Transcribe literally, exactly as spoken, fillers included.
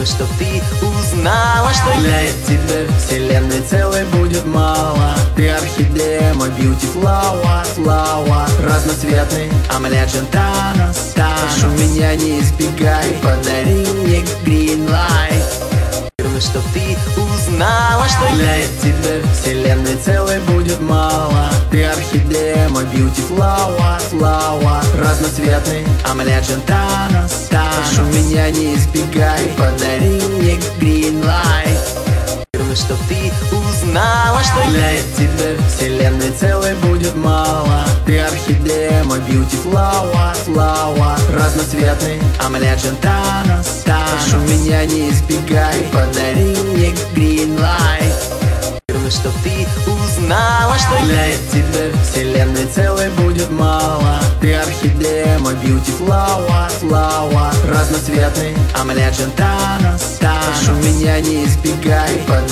Верно, чтоб ты узнала, что для тебя вселенной целой будет мало. Ты орхидея, мой beauty flower, flower. Разноцветный омлет Джентанос. Прошу меня не избегай, подари мне green light. Верно, чтоб ты узнала, что для тебя вселенной целой будет мало. Ты орхидея, мой beauty flower, flower. Разноцветный омлет Джентанос. Прошу меня не избегай, подари мне green light. Верно, чтоб ты узнала, что для тебя вселенной целой будет мало. Ты орхидея, мой beauty flower, flower. Разноцветный омлет Джентанос. Прошу меня не избегай, подари мне green light. Верно, чтоб ты узнала, что для тебя вселенной целой будет мало. Ты орхидея, мой beauty flower, flower. Разноцветный омлет Джентанос. Прошу меня не избегай,